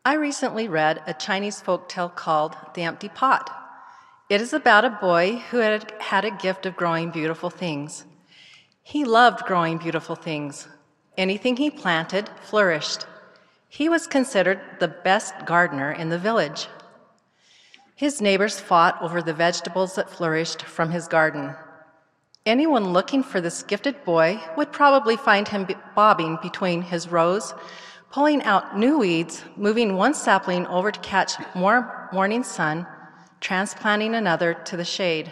I recently read a Chinese folktale called The Empty Pot. It is about a boy who had a gift of growing beautiful things. He loved growing beautiful things. Anything he planted flourished. He was considered the best gardener in the village. His neighbors fought over the vegetables that flourished from his garden. Anyone looking for this gifted boy would probably find him bobbing between his rows, pulling out new weeds, moving one sapling over to catch more morning sun, transplanting another to the shade.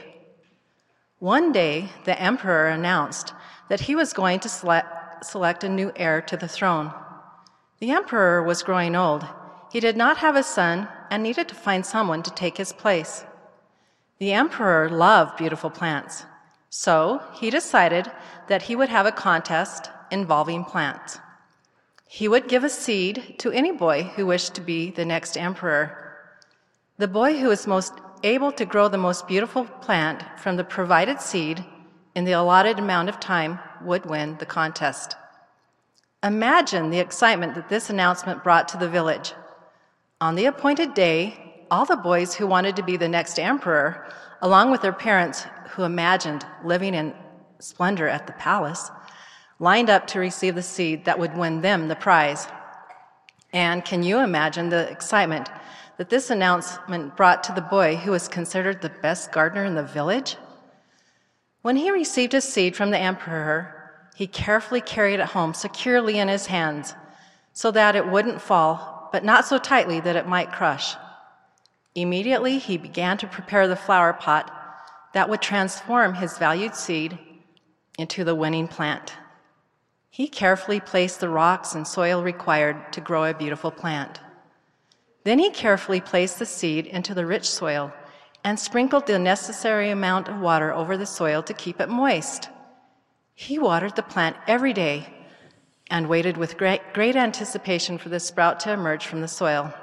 One day, the emperor announced that he was going to select a new heir to the throne. The emperor was growing old. He did not have a son and needed to find someone to take his place. The emperor loved beautiful plants, so he decided that he would have a contest involving plants. He would give a seed to any boy who wished to be the next emperor. The boy who was most able to grow the most beautiful plant from the provided seed in the allotted amount of time would win the contest. Imagine the excitement that this announcement brought to the village. On the appointed day, all the boys who wanted to be the next emperor, along with their parents who imagined living in splendor at the palace, lined up to receive the seed that would win them the prize. And can you imagine the excitement that this announcement brought to the boy who was considered the best gardener in the village? When he received his seed from the emperor, he carefully carried it home securely in his hands so that it wouldn't fall, but not so tightly that it might crush. Immediately, he began to prepare the flower pot that would transform his valued seed into the winning plant. He carefully placed the rocks and soil required to grow a beautiful plant. Then he carefully placed the seed into the rich soil and sprinkled the necessary amount of water over the soil to keep it moist. He watered the plant every day and waited with great anticipation for the sprout to emerge from the soil.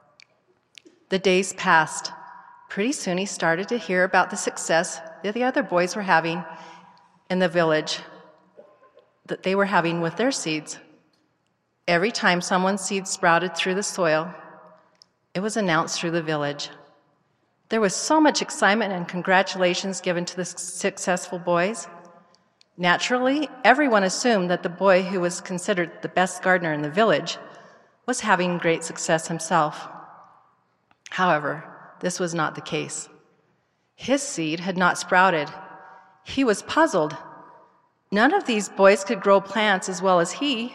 The days passed. Pretty soon he started to hear about the success that the other boys were having in the village, that they were having with their seeds. Every time someone's seed sprouted through the soil, it was announced through the village. There was so much excitement and congratulations given to the successful boys. Naturally, everyone assumed that the boy who was considered the best gardener in the village was having great success himself. However, this was not the case. His seed had not sprouted. He was puzzled. None of these boys could grow plants as well as he.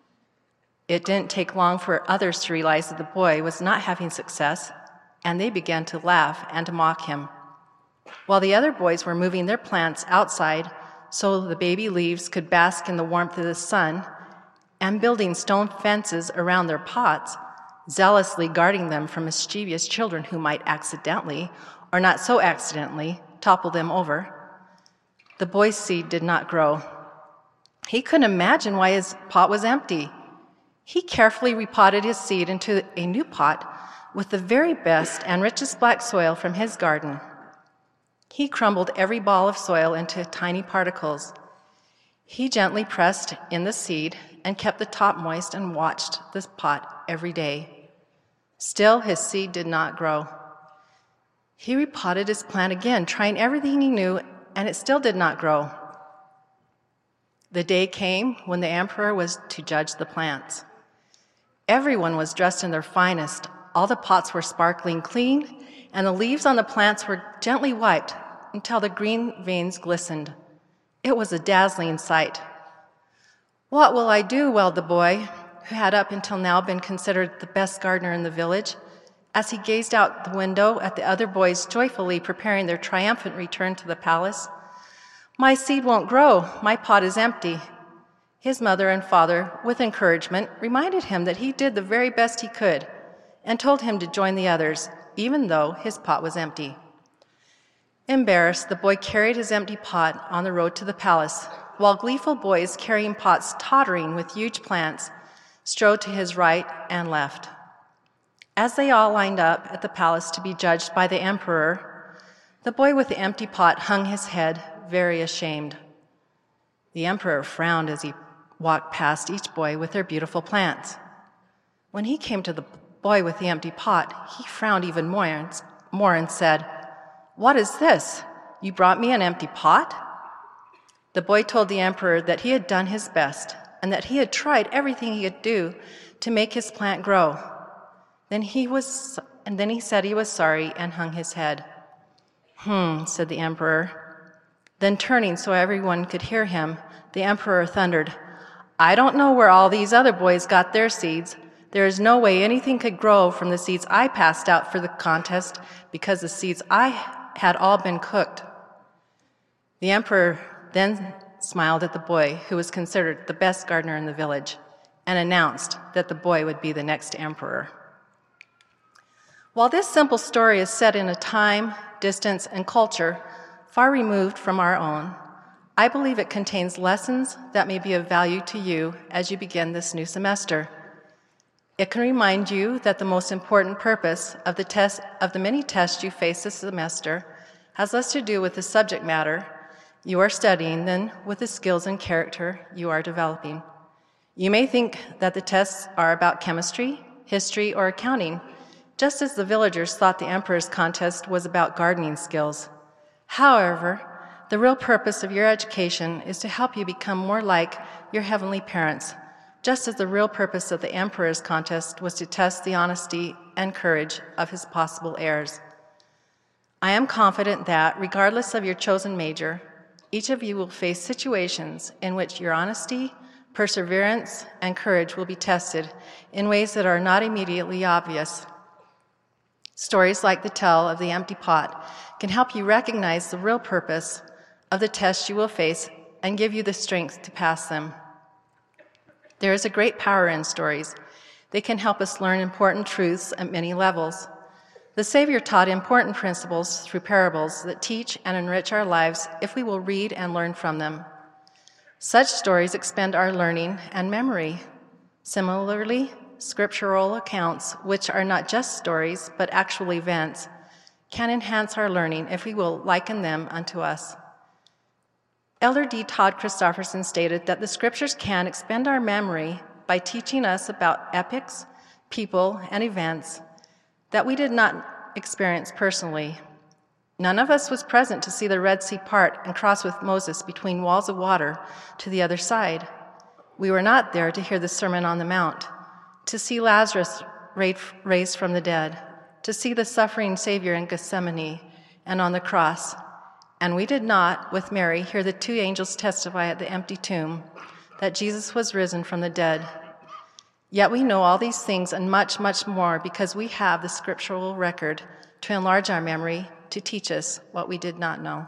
It didn't take long for others to realize that the boy was not having success, and they began to laugh and to mock him. While the other boys were moving their plants outside so the baby leaves could bask in the warmth of the sun, and building stone fences around their pots, zealously guarding them from mischievous children who might accidentally, or not so accidentally, topple them over, the boy's seed did not grow. He couldn't imagine why his pot was empty. He carefully repotted his seed into a new pot with the very best and richest black soil from his garden. He crumbled every ball of soil into tiny particles. He gently pressed in the seed and kept the top moist and watched the pot every day. Still, his seed did not grow. He repotted his plant again, trying everything he knew, and it still did not grow. The day came when the emperor was to judge the plants. Everyone was dressed in their finest. All the pots were sparkling clean, and the leaves on the plants were gently wiped until the green veins glistened. It was a dazzling sight. "What will I do?" wailed the boy, who had up until now been considered the best gardener in the village, as he gazed out the window at the other boys joyfully preparing their triumphant return to the palace. "My seed won't grow. My pot is empty." His mother and father, with encouragement, reminded him that he did the very best he could and told him to join the others, even though his pot was empty. Embarrassed, the boy carried his empty pot on the road to the palace, while gleeful boys carrying pots tottering with huge plants strode to his right and left. As they all lined up at the palace to be judged by the emperor, the boy with the empty pot hung his head, very ashamed. The emperor frowned as he walked past each boy with their beautiful plants. When he came to the boy with the empty pot, he frowned even more and said, "What is this? You brought me an empty pot?" The boy told the emperor that he had done his best and that he had tried everything he could do to make his plant grow. Then he said he was sorry and hung his head. Said the emperor. Then turning so everyone could hear him, the emperor thundered, "I don't know where all these other boys got their seeds. There is no way anything could grow from the seeds I passed out for the contest because the seeds I had all been cooked." The emperor then smiled at the boy, who was considered the best gardener in the village, and announced that the boy would be the next emperor. While this simple story is set in a time, distance, and culture far removed from our own, I believe it contains lessons that may be of value to you as you begin this new semester. It can remind you that the most important purpose of the many tests you face this semester has less to do with the subject matter you are studying than with the skills and character you are developing. You may think that the tests are about chemistry, history, or accounting, just as the villagers thought the emperor's contest was about gardening skills. However, the real purpose of your education is to help you become more like your heavenly parents, just as the real purpose of the emperor's contest was to test the honesty and courage of his possible heirs. I am confident that, regardless of your chosen major, each of you will face situations in which your honesty, perseverance, and courage will be tested in ways that are not immediately obvious. Stories like the tale of the empty pot can help you recognize the real purpose of the tests you will face and give you the strength to pass them. There is a great power in stories. They can help us learn important truths at many levels. The Savior taught important principles through parables that teach and enrich our lives if we will read and learn from them. Such stories expand our learning and memory. Similarly, scriptural accounts, which are not just stories but actual events, can enhance our learning if we will liken them unto us. Elder D. Todd Christofferson stated that the scriptures can expand our memory by teaching us about epics, people, and events that we did not experience personally. None of us was present to see the Red Sea part and cross with Moses between walls of water to the other side. We were not there to hear the Sermon on the Mount, to see Lazarus raised from the dead, to see the suffering Savior in Gethsemane and on the cross. And we did not, with Mary, hear the two angels testify at the empty tomb that Jesus was risen from the dead. Yet we know all these things and much, much more because we have the scriptural record to enlarge our memory, to teach us what we did not know.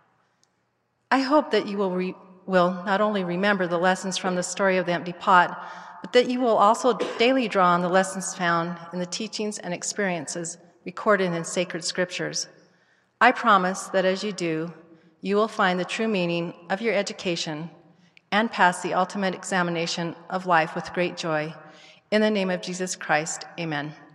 I hope that you will not only remember the lessons from the story of the empty pot, but that you will also daily draw on the lessons found in the teachings and experiences recorded in sacred scriptures. I promise that as you do, you will find the true meaning of your education and pass the ultimate examination of life with great joy. In the name of Jesus Christ, amen.